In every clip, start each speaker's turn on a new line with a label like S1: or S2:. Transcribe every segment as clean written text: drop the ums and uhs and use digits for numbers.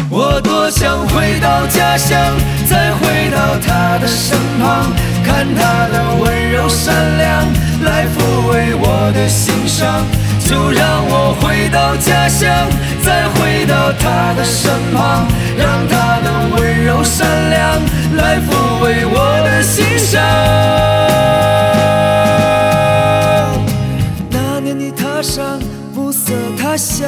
S1: 我多想回到家乡，再回到他的身旁，看他的温柔善良，来抚慰我的心伤。就让我回到家乡，再回到他的身旁，让他的温柔善良来抚慰我的心伤。那年你踏上暮色他乡，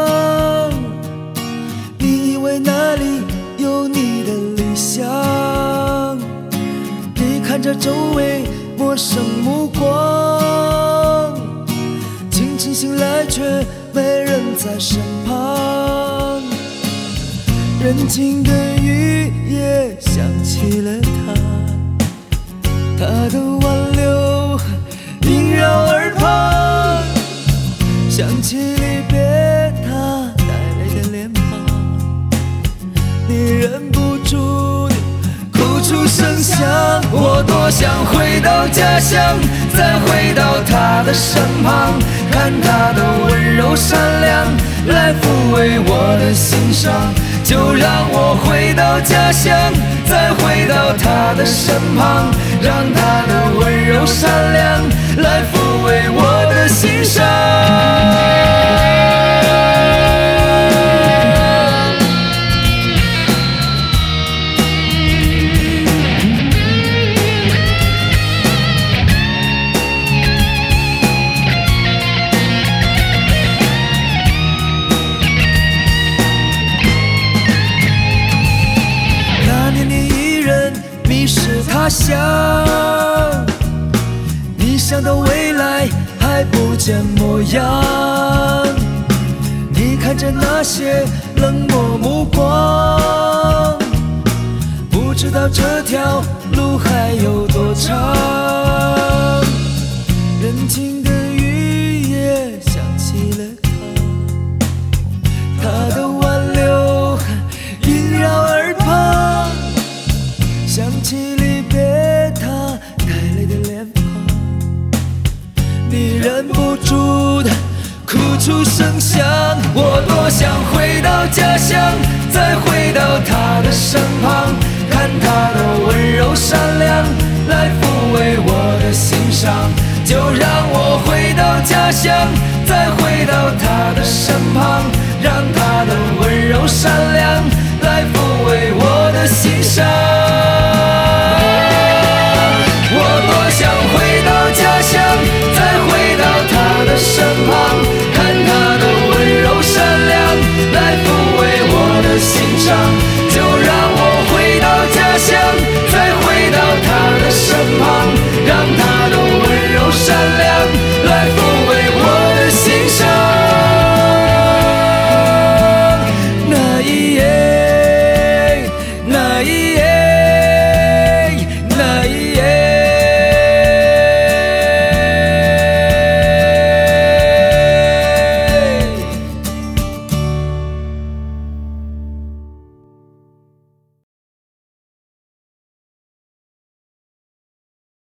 S1: 你以为那里有你的理想，你看着周围陌生目光，清醒来却没人在身旁，人静的雨也想起了他的挽留萦绕耳旁，想起离别他带来的脸庞，你忍不住地哭出声响。我多想回到家乡，再回到他的身旁，看他的温柔善良来抚慰我的心伤。就让我回到家乡，再回到他的身旁，让他的温柔善良来抚慰我的心伤。他乡，你想到未来还不见模样，你看着那些冷漠目光，不知道这条路还有多长。人静的雨也想起了他的挽留还萦绕耳旁，想起离别他带来的脸庞，你忍不住的哭出声响。我多想回到家乡，再回到他的身旁，看他的温柔善良来抚慰我的心伤。就让我回到家乡，再回到他的身旁，让他